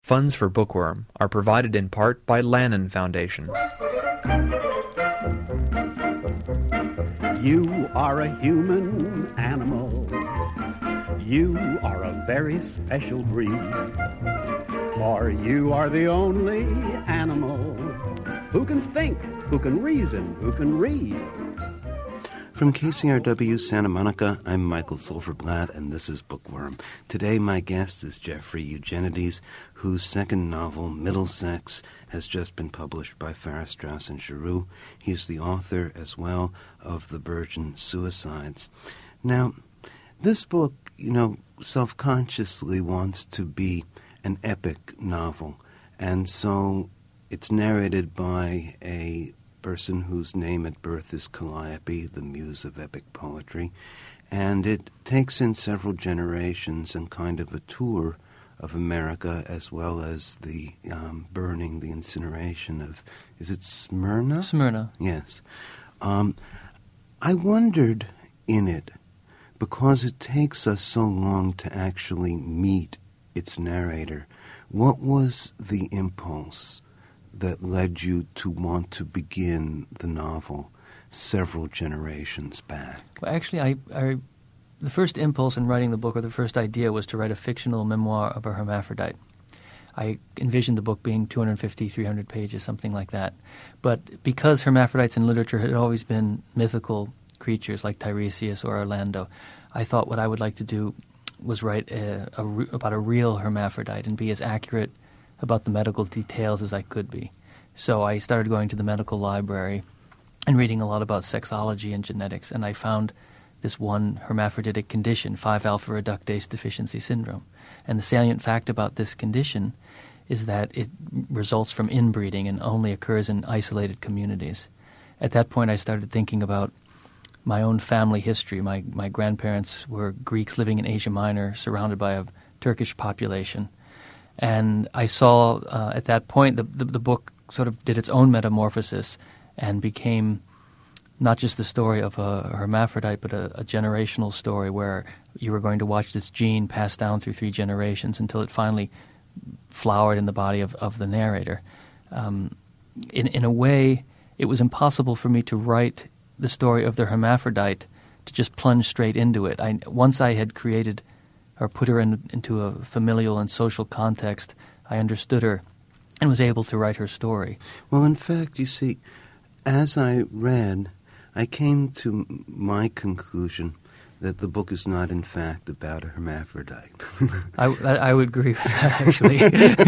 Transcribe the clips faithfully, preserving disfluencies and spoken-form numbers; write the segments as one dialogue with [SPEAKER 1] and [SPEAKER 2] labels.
[SPEAKER 1] Funds for Bookworm are provided in part by Lannan Foundation.
[SPEAKER 2] You are a human animal. You are a very special breed. For you are the only animal who can think, who can reason, who can read.
[SPEAKER 3] From K C R W Santa Monica, I'm Michael Silverblatt, and this is Bookworm. Today my guest is Jeffrey Eugenides, whose second novel, Middlesex, has just been published by Farrar, Straus and Giroux. He's the author, as well, of The Virgin Suicides. Now, this book, you know, self-consciously wants to be an epic novel, and so it's narrated by a person whose name at birth is Calliope, the muse of epic poetry, and it takes in several generations and kind of a tour of America, as well as the um, burning, the incineration of, is it Smyrna?
[SPEAKER 4] Smyrna.
[SPEAKER 3] Yes. Um, I wondered in it, because it takes us so long to actually meet its narrator, what was the impulse that led you to want to begin the novel several generations back?
[SPEAKER 4] Well, actually, I, I, the first impulse in writing the book, or the first idea, was to write a fictional memoir of a hermaphrodite. I envisioned the book being two hundred fifty, three hundred pages, something like that. But because hermaphrodites in literature had always been mythical creatures like Tiresias or Orlando, I thought what I would like to do was write a, a, about a real hermaphrodite and be as accurate about the medical details as I could be. So I started going to the medical library and reading a lot about sexology and genetics, and I found this one hermaphroditic condition, five alpha reductase deficiency syndrome. And the salient fact about this condition is that it results from inbreeding and only occurs in isolated communities. At that point, I started thinking about my own family history. My, my grandparents were Greeks living in Asia Minor, surrounded by a Turkish population. And I saw uh, at that point the, the the book sort of did its own metamorphosis and became not just the story of a hermaphrodite, but a, a generational story where you were going to watch this gene pass down through three generations until it finally flowered in the body of, of the narrator. Um, in, in a way, it was impossible for me to write the story of the hermaphrodite to just plunge straight into it. I, once I had created or put her in, into a familial and social context, I understood her and was able to write her story.
[SPEAKER 3] Well, in fact, you see, as I read, I came to my conclusion that the book is not, in fact, about a hermaphrodite.
[SPEAKER 4] I, I, I would agree with that, actually.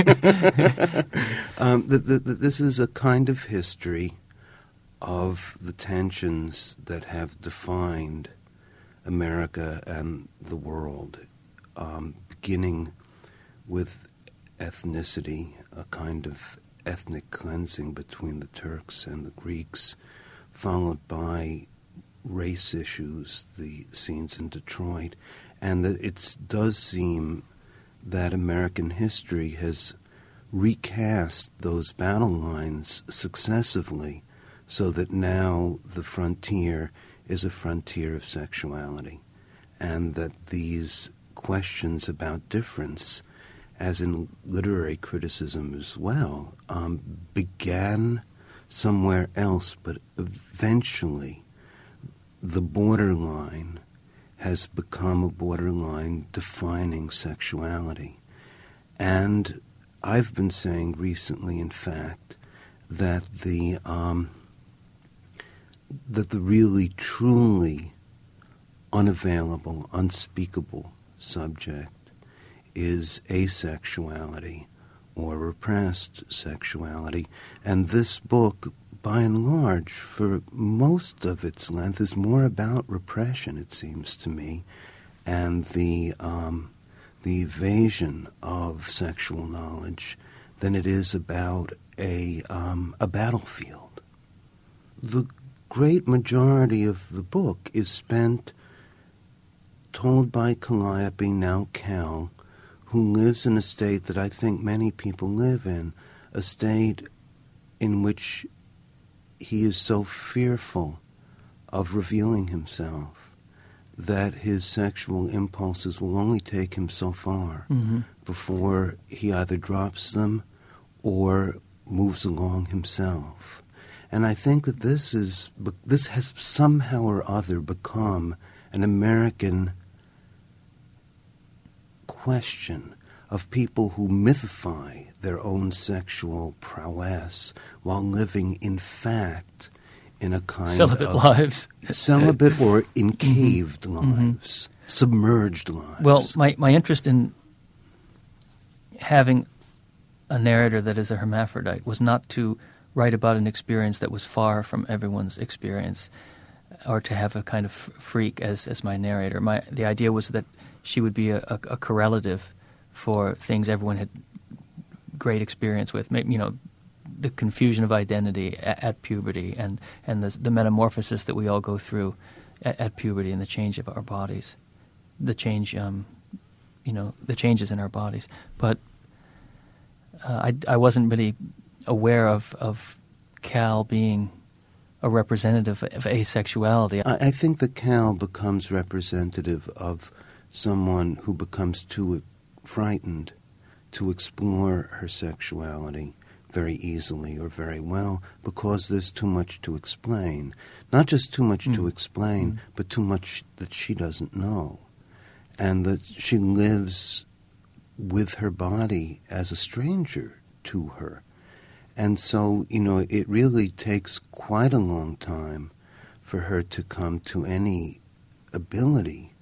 [SPEAKER 3] um, the, the, the, this is a kind of history of the tensions that have defined America and the world. Um, beginning with ethnicity, a kind of ethnic cleansing between the Turks and the Greeks, followed by race issues, the scenes in Detroit, and that it does seem that American history has recast those battle lines successively so that now the frontier is a frontier of sexuality, and that these questions about difference, as in literary criticism as well, um, began somewhere else, but eventually the borderline has become a borderline defining sexuality. And I've been saying recently, in fact, that the um, that the really, truly unavailable, unspeakable subject is asexuality or repressed sexuality. And this book, by and large, for most of its length, is more about repression, it seems to me, and the um, the evasion of sexual knowledge than it is about a um, a battlefield. The great majority of the book is spent told by Calliope, now Cal, who lives in a state that I think many people live in, a state in which he is so fearful of revealing himself that his sexual impulses will only take him so far
[SPEAKER 4] Mm-hmm.
[SPEAKER 3] before he either drops them or moves along himself. And I think that this is this has somehow or other become an American question of people who mythify their own sexual prowess while living, in fact, in a kind
[SPEAKER 4] Celibate
[SPEAKER 3] of
[SPEAKER 4] lives.
[SPEAKER 3] celibate or encaved
[SPEAKER 4] Mm-hmm.
[SPEAKER 3] lives, submerged lives.
[SPEAKER 4] Well, my, my interest in having a narrator that is a hermaphrodite was not to write about an experience that was far from everyone's experience, or to have a kind of freak as, as my narrator. My the idea was that she would be a, a, a correlative for things everyone had great experience with. Maybe, you know, the confusion of identity at, at puberty, and and the, the metamorphosis that we all go through at, at puberty, and the change of our bodies, the change, um, you know, the changes in our bodies. But uh, I I wasn't really aware of of Cal being a representative of asexuality.
[SPEAKER 3] I, I think that Cal becomes representative of someone who becomes too frightened to explore her sexuality very easily or very well because there's too much to explain. Not just too much mm. to explain, mm. but too much that she doesn't know. And that she lives with her body as a stranger to her. And so, you know, it really takes quite a long time for her to come to any ability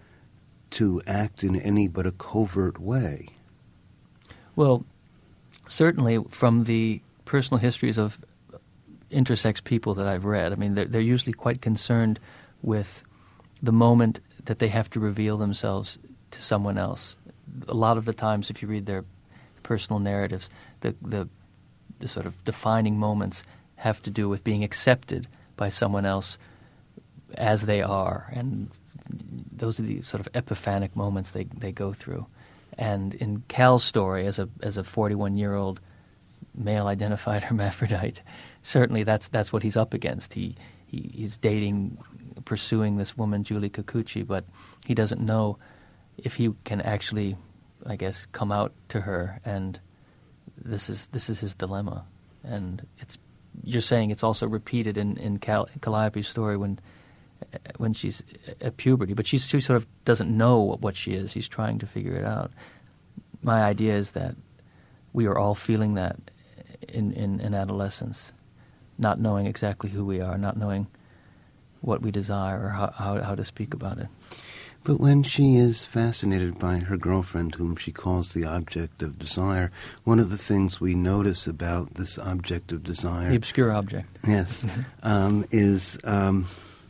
[SPEAKER 3] to act in any but a covert way.
[SPEAKER 4] Well, certainly from the personal histories of intersex people that I've read, I mean, they're, they're usually quite concerned with the moment that they have to reveal themselves to someone else. A lot of the times, if you read their personal narratives, the the the sort of defining moments have to do with being accepted by someone else as they are, and those are the sort of epiphanic moments they, they go through. And in Cal's story, as a as a forty-one-year-old male-identified hermaphrodite, certainly that's that's what he's up against. He, he he's dating, pursuing this woman, Julie Kikuchi, but he doesn't know if he can actually, I guess, come out to her, and This is this is his dilemma, and it's you're saying it's also repeated in in Cal, Calliope's story when when she's at puberty, but she's, she sort of doesn't know what, what she is. She's trying to figure it out. My idea is that we are all feeling that in, in, in adolescence, not knowing exactly who we are, not knowing what we desire or how, how, how to speak about it.
[SPEAKER 3] But when she is fascinated by her girlfriend, whom she calls the object of desire, one of the things we notice about this object of desire...
[SPEAKER 4] The obscure object.
[SPEAKER 3] Yes, um, is, um,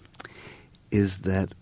[SPEAKER 3] is that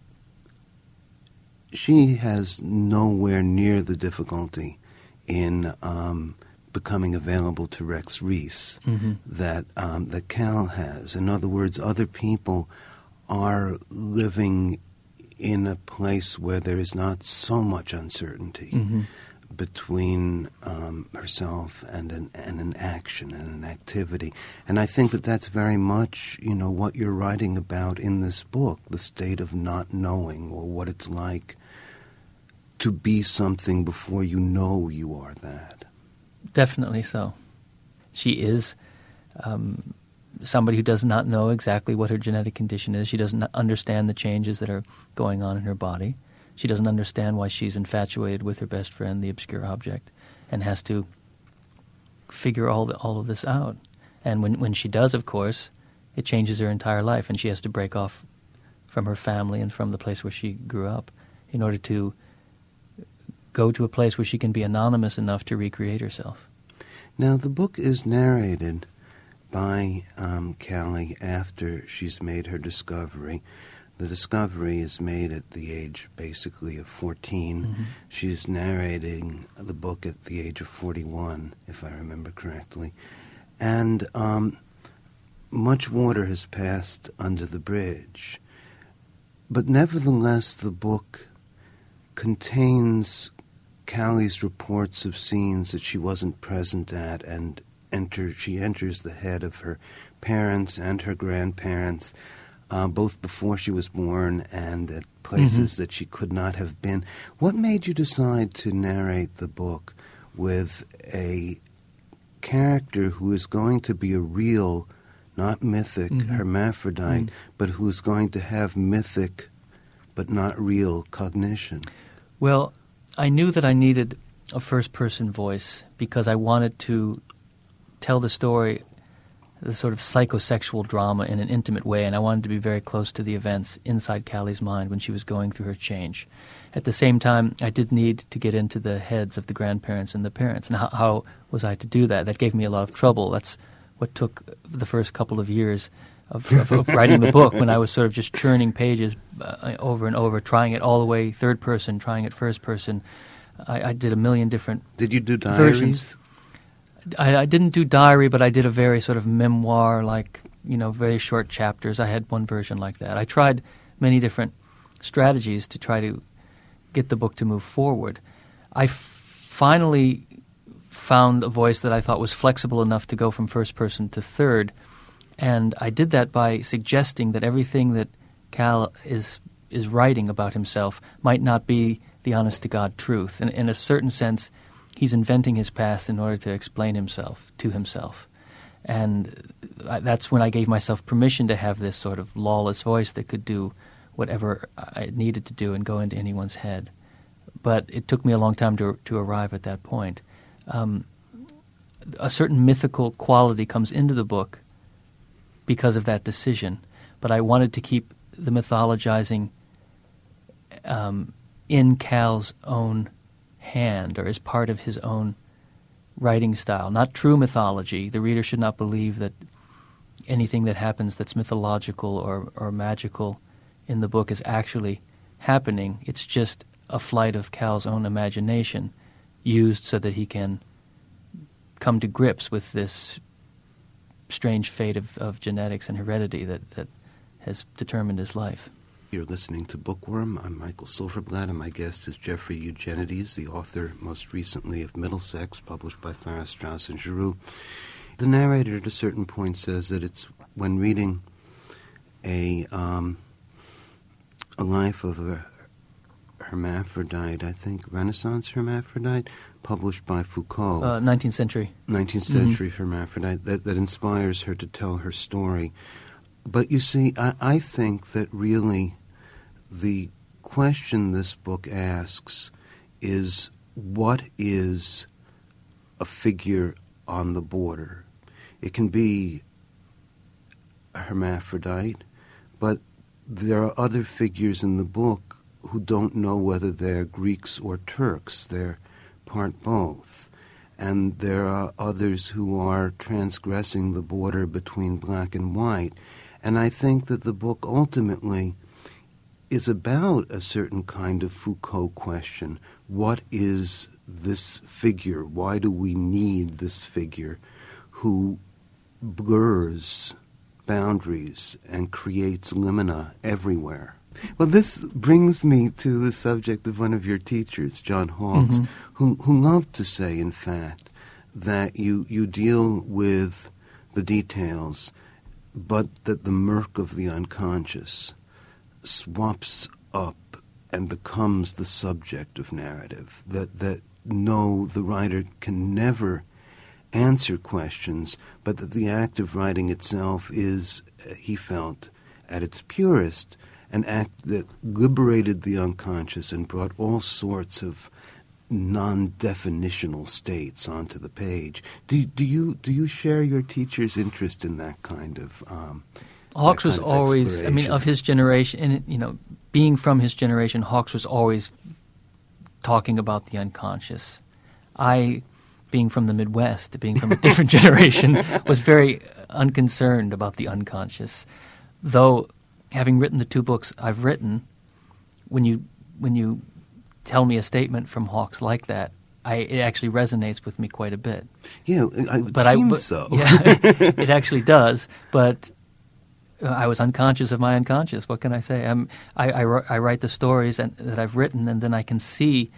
[SPEAKER 3] she has nowhere near the difficulty in um, becoming available to Rex Reese mm-hmm. that, um, that Cal has. In other words, other people are living in a place where there is not so much uncertainty mm-hmm. between um, herself and an, and an action and an activity. And I think that that's very much, you know, what you're writing about in this book, the state of not knowing, or what it's like to be something before you know you are that.
[SPEAKER 4] Definitely so. She is... Um, somebody who does not know exactly what her genetic condition is. She doesn't understand the changes that are going on in her body. She doesn't understand why she's infatuated with her best friend, the obscure object, and has to figure all the, all of this out. And when when she does, of course, it changes her entire life, and she has to break off from her family and from the place where she grew up in order to go to a place where she can be anonymous enough to recreate herself.
[SPEAKER 3] Now, the book is narrated by um, Callie after she's made her discovery. The discovery is made at the age, basically, of fourteen. Mm-hmm. She's narrating the book at the age of forty-one, if I remember correctly. And um, much water has passed under the bridge. But nevertheless, the book contains Callie's reports of scenes that she wasn't present at, and Enter, she enters the head of her parents and her grandparents uh, both before she was born and at places mm-hmm. that she could not have been. What made you decide to narrate the book with a character who is going to be a real, not mythic, mm-hmm. hermaphrodite, mm-hmm. but who is going to have mythic but not real cognition?
[SPEAKER 4] Well, I knew that I needed a first-person voice because I wanted to tell the story, the sort of psychosexual drama, in an intimate way, and I wanted to be very close to the events inside Callie's mind when she was going through her change. At the same time, I did need to get into the heads of the grandparents and the parents, and how, how was I to do that? That gave me a lot of trouble. That's what took the first couple of years of, of, of writing the book, when I was sort of just churning pages uh, over and over, trying it all the way third person, trying it first person. I, I did a million different
[SPEAKER 3] Did you do diaries?
[SPEAKER 4] versions. I, I didn't do diary, but I did a very sort of memoir-like, you know, very short chapters. I had one version like that. I tried many different strategies to try to get the book to move forward. I f- finally found a voice that I thought was flexible enough to go from first person to third, and I did that by suggesting that everything that Cal is is writing about himself might not be the honest-to-God truth. And in a certain sense, he's inventing his past in order to explain himself to himself. And that's when I gave myself permission to have this sort of lawless voice that could do whatever I needed to do and go into anyone's head. But it took me a long time to to arrive at that point. Um, a certain mythical quality comes into the book because of that decision, but I wanted to keep the mythologizing um, in Cal's own hand, or as part of his own writing style, not true mythology. The reader should not believe that anything that happens that's mythological or, or magical in the book is actually happening. It's just a flight of Cal's own imagination used so that he can come to grips with this strange fate of, of genetics and heredity that, that has determined his life.
[SPEAKER 3] You're listening to Bookworm. I'm Michael Silverblatt, and my guest is Jeffrey Eugenides, the author most recently of Middlesex, published by Farrar, Straus and Giroux. The narrator at a certain point says that it's when reading a um, a life of a hermaphrodite, I think Renaissance hermaphrodite, published by Foucault.
[SPEAKER 4] Uh, nineteenth century.
[SPEAKER 3] nineteenth century mm-hmm. hermaphrodite, that, that inspires her to tell her story. But you see, I, I think that really the question this book asks is, what is a figure on the border? It can be a hermaphrodite, but there are other figures in the book who don't know whether they're Greeks or Turks. They're part both. And there are others who are transgressing the border between black and white. And I think that the book ultimately is about a certain kind of Foucault question. What is this figure? Why do we need this figure who blurs boundaries and creates limina everywhere? Well, this brings me to the subject of one of your teachers, John Hawkes, mm-hmm. who, who loved to say, in fact, that you, you deal with the details, but that the murk of the unconscious swaps up and becomes the subject of narrative, that, that no, the writer can never answer questions, but that the act of writing itself is, he felt, at its purest, an act that liberated the unconscious and brought all sorts of non-definitional states onto the page. Do, do you do you share your teacher's interest in that kind of um,
[SPEAKER 4] Hawkes was always, I mean, of his generation, and you know, being from his generation, Hawkes was always talking about the unconscious. I, being from the Midwest, being from a different generation, was very unconcerned about the unconscious. Though, having written the two books I've written, when you when you tell me a statement from Hawkes like that, I, it actually resonates with me quite a bit.
[SPEAKER 3] Yeah, it
[SPEAKER 4] but
[SPEAKER 3] seems
[SPEAKER 4] I, but,
[SPEAKER 3] so.
[SPEAKER 4] Yeah, it actually does, but uh, I was unconscious of my unconscious. What can I say? I'm, I, I, I write the stories and, that I've written, and then I can see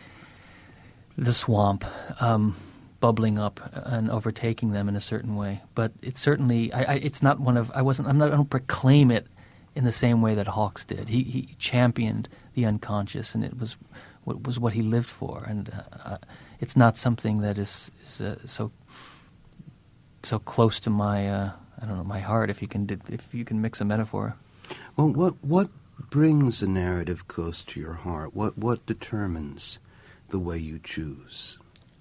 [SPEAKER 4] the swamp um, bubbling up and overtaking them in a certain way. But it's certainly, I, I, it's not one of, I wasn't, I'm not, I don't proclaim it in the same way that Hawkes did. He he championed the unconscious, and it was what was what he lived for. And uh, it's not something that is, is uh, so so close to my uh, I don't know my heart. If you can if you can mix a metaphor.
[SPEAKER 3] Well, what what brings a narrative close to your heart? What what determines the way you choose?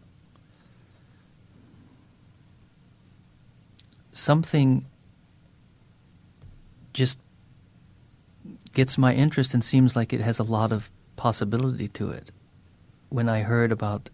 [SPEAKER 4] Something just gets my interest and seems like it has a lot of possibility to it. When I heard about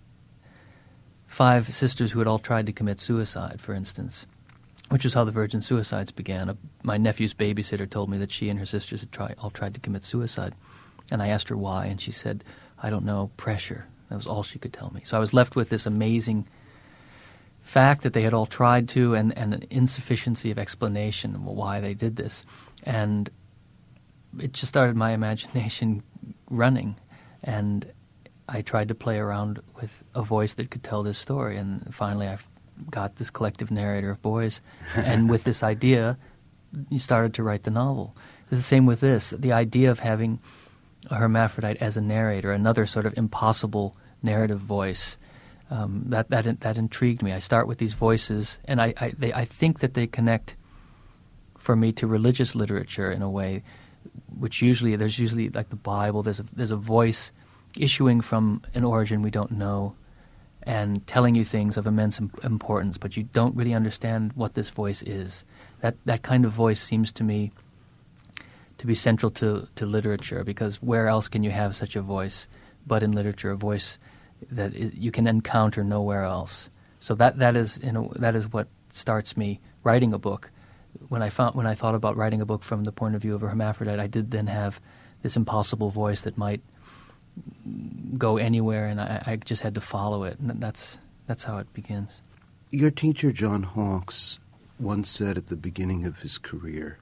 [SPEAKER 4] five sisters who had all tried to commit suicide, for instance, which is how the Virgin Suicides began, a, my nephew's babysitter told me that she and her sisters had try, all tried to commit suicide. And I asked her why, and she said, I don't know, pressure. That was all she could tell me. So I was left with this amazing fact that they had all tried to, and, and an insufficiency of explanation of why they did this. And it just started my imagination running, and I tried to play around with a voice that could tell this story, and finally I got this collective narrator of boys, and with this idea, you started to write the novel. It's the same with this, the idea of having a hermaphrodite as a narrator, another sort of impossible narrative voice. Um, that that that intrigued me. I start with these voices, and I I, they, I think that they connect for me to religious literature in a way, which usually there's usually like the Bible. There's a there's a voice issuing from an origin we don't know, and telling you things of immense im- importance, but you don't really understand what this voice is. That that kind of voice seems to me to be central to to literature, because where else can you have such a voice but in literature, a voice that is, you can encounter nowhere else. So that that is you know that is what starts me writing a book. When I found when I thought about writing a book from the point of view of a hermaphrodite, I did then have this impossible voice that might go anywhere, and I, I just had to follow it. And that's that's how it begins.
[SPEAKER 3] Your teacher John Hawkes once said at the beginning of his career,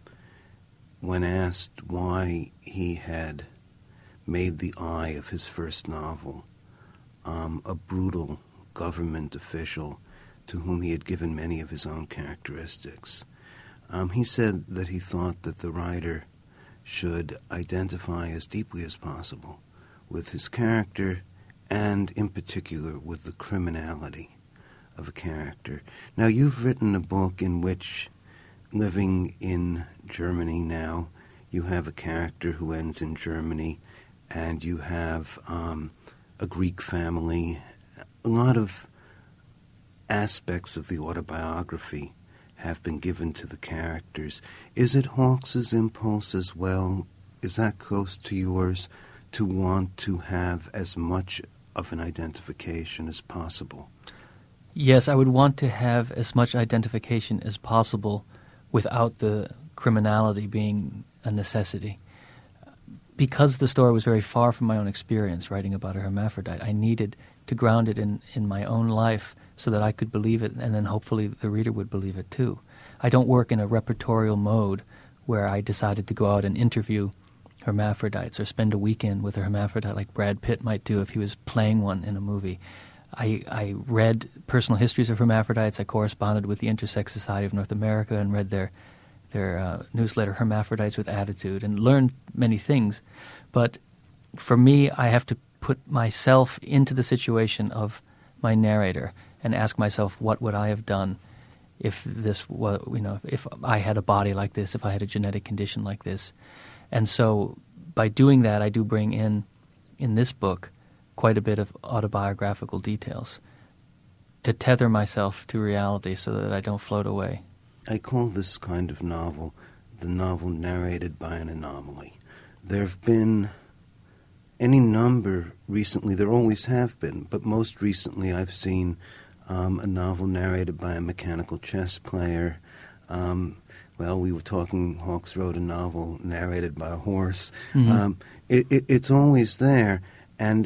[SPEAKER 3] when asked why he had made the eye of his first novel Um, a brutal government official to whom he had given many of his own characteristics. Um, he said that he thought that the writer should identify as deeply as possible with his character, and in particular with the criminality of a character. Now, you've written a book in which, living in Germany now, you have a character who ends in Germany, and you have Um, a Greek family. A lot of aspects of the autobiography have been given to the characters. Is it Hawkes's impulse as well? Is that close to yours, to want to have as much of an identification as possible?
[SPEAKER 4] Yes, I would want to have as much identification as possible without the criminality being a necessity. Because the story was very far from my own experience, writing about a hermaphrodite, I needed to ground it in, in my own life so that I could believe it, and then hopefully the reader would believe it too. I don't work in a repertorial mode where I decided to go out and interview hermaphrodites or spend a weekend with a hermaphrodite like Brad Pitt might do if he was playing one in a movie. I, I read personal histories of hermaphrodites. I corresponded with the Intersex Society of North America and read their their uh, newsletter, Hermaphrodites with Attitude, and learned many things. But for me, I have to put myself into the situation of my narrator and ask myself, what would I have done if this was, you know, if I had a body like this, if I had a genetic condition like this. And so by doing that, I do bring in, in this book, quite a bit of autobiographical details to tether myself to reality so that I don't float away.
[SPEAKER 3] I call this kind of novel the novel narrated by an anomaly. There have been any number recently, there always have been, but most recently I've seen um, a novel narrated by a mechanical chess player. Um, well, we were talking, Hawkes wrote a novel narrated by a horse.
[SPEAKER 4] Mm-hmm.
[SPEAKER 3] Um, it, it, it's always there, and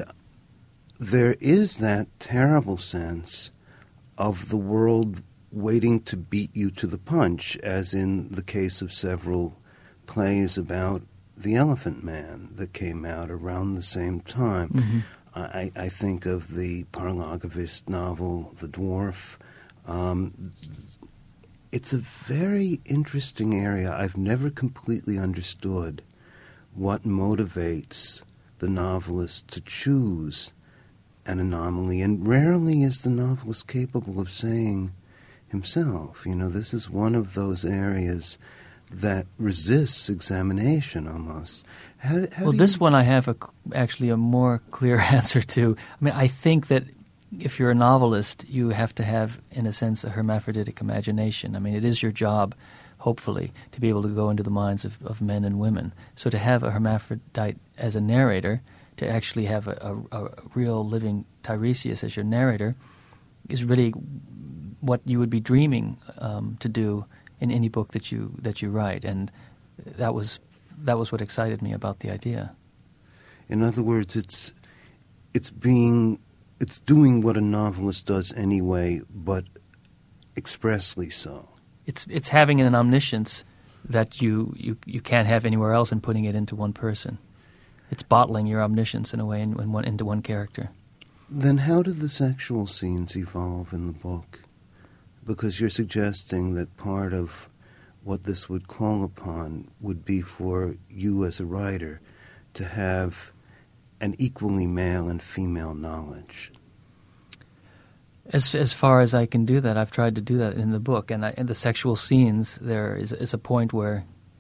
[SPEAKER 3] there is that terrible sense of the world waiting to beat you to the punch, as in the case of several plays about the Elephant Man that came out around the same time.
[SPEAKER 4] Mm-hmm.
[SPEAKER 3] I, I think of the Parlagovist novel, The Dwarf. Um, it's a very interesting area. I've never completely understood what motivates the novelist to choose an anomaly, and rarely is the novelist capable of saying himself, you know, this is one of those areas that resists examination almost. How, how
[SPEAKER 4] well,
[SPEAKER 3] do
[SPEAKER 4] this
[SPEAKER 3] you...
[SPEAKER 4] one I have a, actually a more clear answer to. I mean, I think that if you're a novelist, you have to have, in a sense, a hermaphroditic imagination. I mean, it is your job, hopefully, to be able to go into the minds of, of men and women. So to have a hermaphrodite as a narrator, to actually have a, a, a real living Tiresias as your narrator, is really what you would be dreaming um, to do in any book that you that you write, and that was that was what excited me about the idea.
[SPEAKER 3] In other words, it's it's being it's doing what a novelist does anyway, but expressly so.
[SPEAKER 4] It's it's having an omniscience that you, you, you can't have anywhere else and putting it into one person. It's bottling your omniscience in a way in, in one, into one character.
[SPEAKER 3] Then how do the sexual scenes evolve in the book? Because you're suggesting that part of what this would call upon would be for you as a writer to have an equally male and female knowledge.
[SPEAKER 4] As as far as I can do that, I've tried to do that in the book. And I, in the sexual scenes, there is, is a point where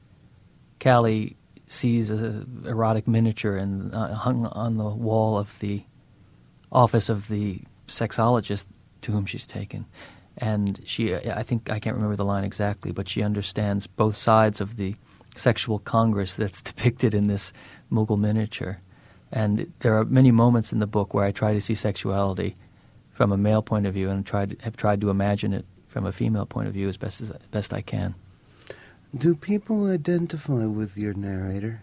[SPEAKER 4] Callie sees an erotic miniature and uh, hung on the wall of the office of the sexologist to whom she's taken. And she, I think, I can't remember the line exactly, but she understands both sides of the sexual congress that's depicted in this Mughal miniature. And there are many moments in the book where I try to see sexuality from a male point of view and tried, have tried to imagine it from a female point of view as best as best I can.
[SPEAKER 3] Do people identify with your narrator?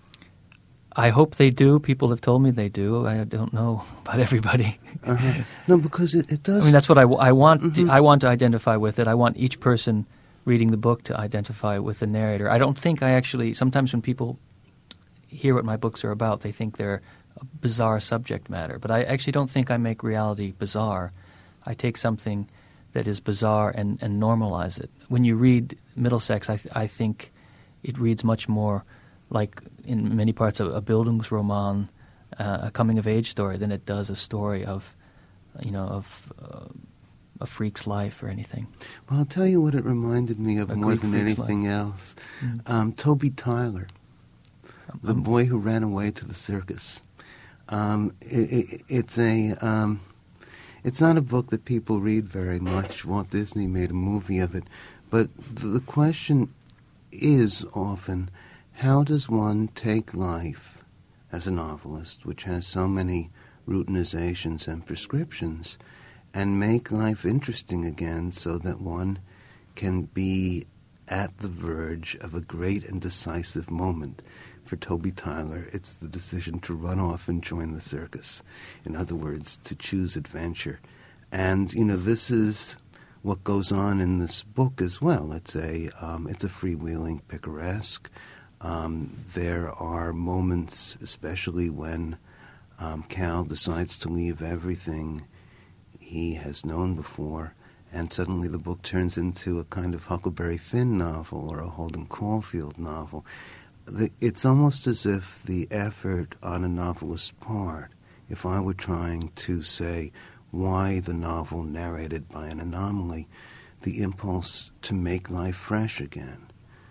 [SPEAKER 4] I hope they do. People have told me they do. I don't know about everybody.
[SPEAKER 3] Uh-huh. No, because it, it does...
[SPEAKER 4] I mean, that's what I, I want.
[SPEAKER 3] Mm-hmm.
[SPEAKER 4] To, I want to identify with it. I want each person reading the book to identify with the narrator. I don't think I actually... Sometimes when people hear what my books are about, they think they're a bizarre subject matter. But I actually don't think I make reality bizarre. I take something that is bizarre and, and normalize it. When you read Middlesex, I, th- I think it reads much more like, in many parts, a, a Bildungsroman, uh, a coming-of-age story, than it does a story of, you know, of uh, a freak's life or anything.
[SPEAKER 3] Well, I'll tell you what it reminded me of
[SPEAKER 4] A
[SPEAKER 3] more
[SPEAKER 4] Greek
[SPEAKER 3] than
[SPEAKER 4] freak's
[SPEAKER 3] anything
[SPEAKER 4] life.
[SPEAKER 3] else.
[SPEAKER 4] Mm.
[SPEAKER 3] Um, Toby Tyler, the
[SPEAKER 4] Um,
[SPEAKER 3] boy who ran away to the circus. Um, it, it, it's a... Um, It's not a book that people read very much. Walt Disney made a movie of it. But the question is often, how does one take life as a novelist, which has so many routinizations and prescriptions, and make life interesting again so that one can be at the verge of a great and decisive moment? For Toby Tyler, it's the decision to run off and join the circus. In other words, to choose adventure. And, you know, this is what goes on in this book as well. It's a, um, it's a freewheeling picaresque. Um, there are moments, especially when um, Cal decides to leave everything he has known before, and suddenly the book turns into a kind of Huckleberry Finn novel or a Holden Caulfield novel. It's almost as if the effort on a novelist's part, if I were trying to say why the novel narrated by an anomaly, the impulse to make life fresh again.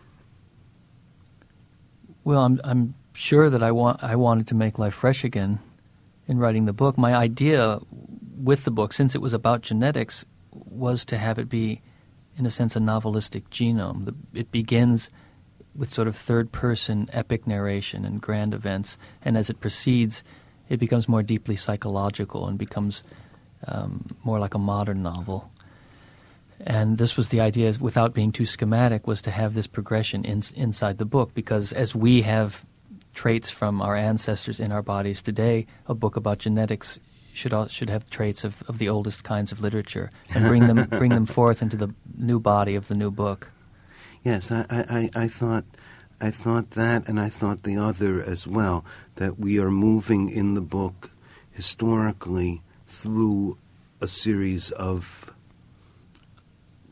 [SPEAKER 4] Well, I'm I'm sure that I want I wanted to make life fresh again in writing the book. My idea with the book, since it was about genetics, was to have it be, in a sense, a novelistic genome. The, it begins with sort of third-person epic narration and grand events, and as it proceeds, it becomes more deeply psychological and becomes um, more like a modern novel. And this was the idea, without being too schematic, was to have this progression in, inside the book, because as we have traits from our ancestors in our bodies today, a book about genetics should all, should have traits of, of the oldest kinds of literature and bring them bring them forth into the new body of the new book.
[SPEAKER 3] Yes, I, I, I thought I thought that, and I thought the other as well, that we are moving in the book historically through a series of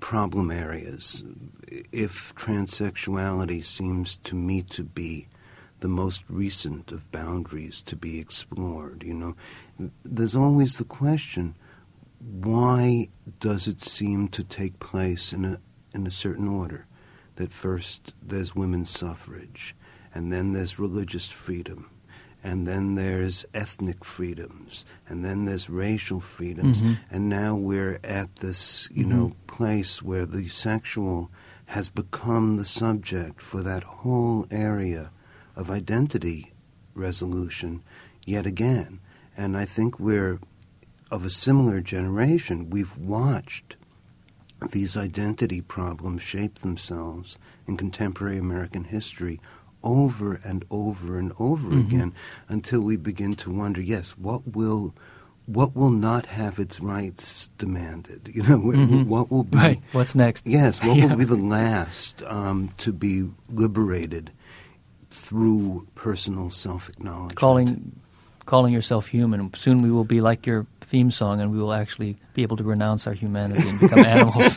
[SPEAKER 3] problem areas. If transsexuality seems to me to be the most recent of boundaries to be explored, you know, there's always the question, why does it seem to take place in a in a certain order? That first there's women's suffrage, and then there's religious freedom, and then there's ethnic freedoms, and then there's racial freedoms, mm-hmm. and now we're at this, you mm-hmm. know, place where the sexual has become the subject for that whole area of identity resolution yet again. And I think we're of a similar generation. We've watched these identity problems shape themselves in contemporary American history over and over and over mm-hmm. again, until we begin to wonder, yes, what will what will not have its rights demanded? You know, mm-hmm. what will be...
[SPEAKER 4] Right. What's next?
[SPEAKER 3] Yes, what
[SPEAKER 4] yeah.
[SPEAKER 3] will be the last um, to be liberated through personal self-acknowledgement?
[SPEAKER 4] Calling, calling yourself human. Soon we will be like your theme song, and we will actually be able to renounce our humanity and become animals.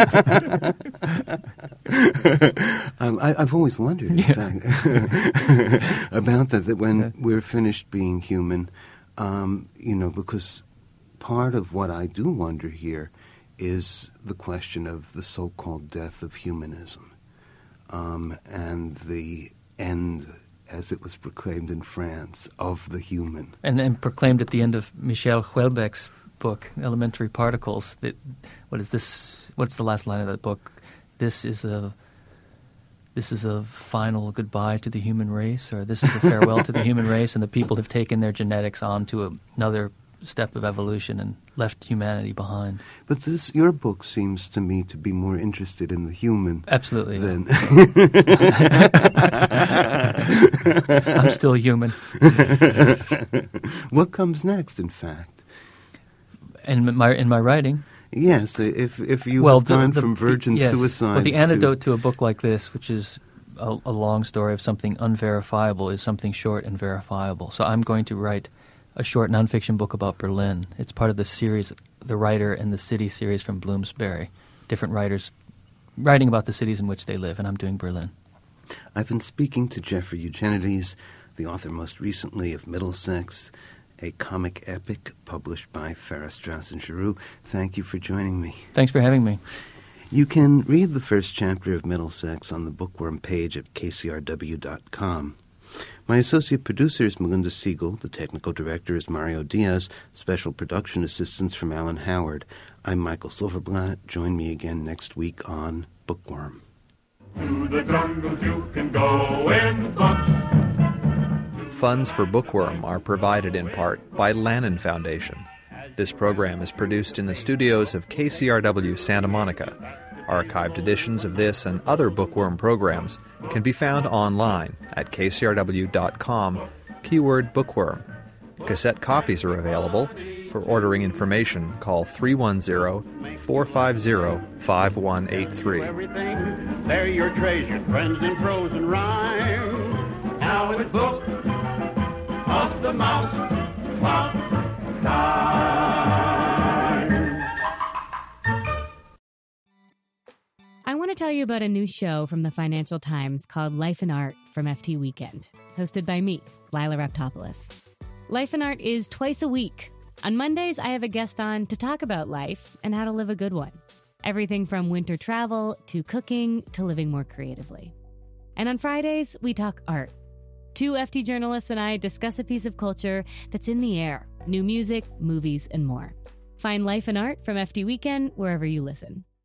[SPEAKER 3] um, I, I've always wondered, in
[SPEAKER 4] yeah.
[SPEAKER 3] fact, about that, that when
[SPEAKER 4] yeah.
[SPEAKER 3] we're finished being human, um, you know, because part of what I do wonder here is the question of the so-called death of humanism, um, and the end, as it was proclaimed in France, of the human.
[SPEAKER 4] And, and proclaimed at the end of Michel Houellebecq's book, Elementary Particles, that, what is this, what's the last line of that book? This is a, this is a final goodbye to the human race, or this is a farewell to the human race, and the people have taken their genetics on to a, another step of evolution and left humanity behind.
[SPEAKER 3] But this, your book seems to me to be more interested in the human.
[SPEAKER 4] Absolutely.
[SPEAKER 3] Than
[SPEAKER 4] I'm still human.
[SPEAKER 3] What comes next, in fact?
[SPEAKER 4] In my in my writing.
[SPEAKER 3] Yes, if if you
[SPEAKER 4] well,
[SPEAKER 3] have gone
[SPEAKER 4] the, the,
[SPEAKER 3] from virgin
[SPEAKER 4] the, yes.
[SPEAKER 3] suicides.
[SPEAKER 4] Well, the
[SPEAKER 3] to
[SPEAKER 4] antidote to a book like this, which is a, a long story of something unverifiable, is something short and verifiable. So I'm going to write a short nonfiction book about Berlin. It's part of the series, The Writer and the City series from Bloomsbury. Different writers writing about the cities in which they live, and I'm doing Berlin.
[SPEAKER 3] I've been speaking to Jeffrey Eugenides, the author most recently of Middlesex, a comic epic published by Farrar, Straus and Giroux. Thank you for joining me.
[SPEAKER 4] Thanks for having me.
[SPEAKER 3] You can read the first chapter of Middlesex on the Bookworm page at k c r w dot com. My associate producer is Melinda Siegel. The technical director is Mario Diaz. Special production assistance from Alan Howard. I'm Michael Silverblatt. Join me again next week on Bookworm.
[SPEAKER 5] To the jungles you can go in books.
[SPEAKER 1] Funds for Bookworm are provided in part by Lannan Foundation. This program is produced in the studios of K C R W Santa Monica. Archived editions of this and other Bookworm programs can be found online at k c r w dot com, keyword Bookworm. Cassette copies are available. For ordering information, call three one zero, four five zero, five one eight three.
[SPEAKER 2] They're your treasured friends in prose and rhyme.
[SPEAKER 5] Now it's Book of the Mouse Clock time.
[SPEAKER 6] I want to tell you about a new show from the Financial Times called Life and Art from F T Weekend, hosted by me, Lila Raptopoulos. Life and Art is twice a week. On Mondays, I have a guest on to talk about life and how to live a good one. Everything from winter travel to cooking to living more creatively. And on Fridays, we talk art. Two F T journalists and I discuss a piece of culture that's in the air, new music, movies, and more. Find Life and Art from F T Weekend wherever you listen.